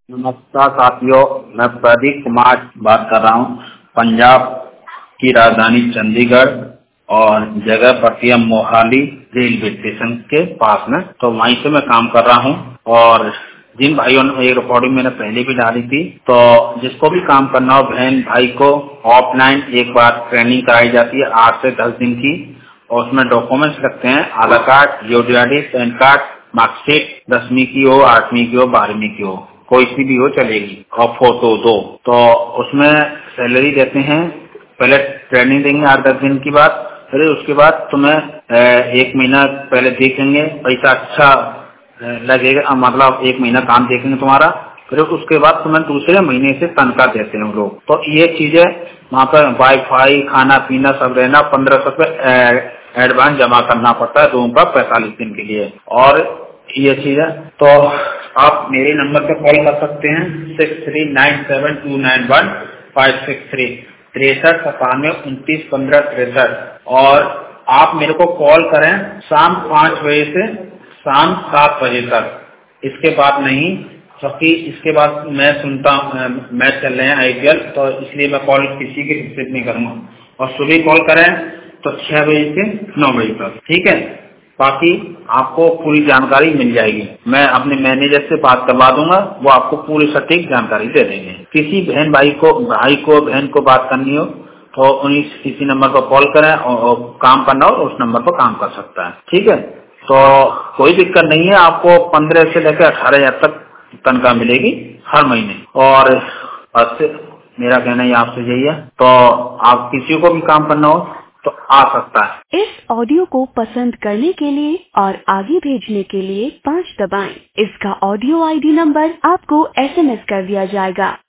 नमस्कार साथियों, मैं प्रदीप कुमार बात कर रहा हूँ। पंजाब की राजधानी चंडीगढ़ और जगह पड़ती है मोहाली रेलवे स्टेशन के पास में, तो वहीं से मैं काम कर रहा हूँ। और जिन भाइयों ने ये रिकॉर्डिंग मैंने पहले भी डाली थी, तो जिसको भी काम करना हो बहन भाई को ऑफलाइन एक बार ट्रेनिंग कराई जाती है 8 से 10 दिन की। और उसमें डॉक्यूमेंट्स लगते हैं, Aadhaar card, UD ID, PAN card, marksheet, 10वीं की हो, 8वीं की हो, 12वीं की हो, कोई सी भी हो चलेगी, और फोटो दो। तो उसमें सैलरी देते हैं, पहले ट्रेनिंग देंगे 8-10 दिन की बात, फिर उसके बाद तुम्हें 1 महीना पहले देखेंगे, पैसा अच्छा लगेगा, मतलब 1 महीना काम देखेंगे तुम्हारा, फिर उसके बाद तुम्हें दूसरे महीने से तनख्वाह देते हैं लोग। तो ये चीजें वहाँ पर वाईफाई, खाना पीना सब रहना, 1500 रुपये एडवांस जमा करना पड़ता है रूम पर 45 दिन के लिए। और ये चीज है, तो आप मेरे नंबर पे कॉल कर सकते हैं 6397291563 6397291563। और आप मेरे को कॉल करें शाम 5 बजे से शाम 7 बजे तक, इसके बाद नहीं, क्योंकि इसके बाद मैं सुनता हूँ मैच चल रहे हैं IPL, तो इसलिए मैं कॉल किसी की रिसीव नहीं करूँगा। और सुबह कॉल करें तो 6 बजे से 9 बजे तक, ठीक है। बाकी आपको पूरी जानकारी मिल जाएगी, मैं अपने मैनेजर से बात करवा दूंगा, वो आपको पूरी सटीक जानकारी दे देंगे। किसी बहन भाई को बहन को बात करनी हो तो उन्हीं किसी नंबर पर कॉल करें, और काम करना हो तो उस नंबर पर काम कर सकता है, ठीक है। तो कोई दिक्कत नहीं है, आपको 15 से लेकर 18,000 तक तनख्वाह मिलेगी हर महीने। और बस मेरा कहना ही आपसे यही है, तो आप किसी को भी काम करना हो तो आ सकता है। इस ऑडियो को पसंद करने के लिए और आगे भेजने के लिए 5 दबाएं। इसका ऑडियो ID नंबर आपको SMS कर दिया जाएगा।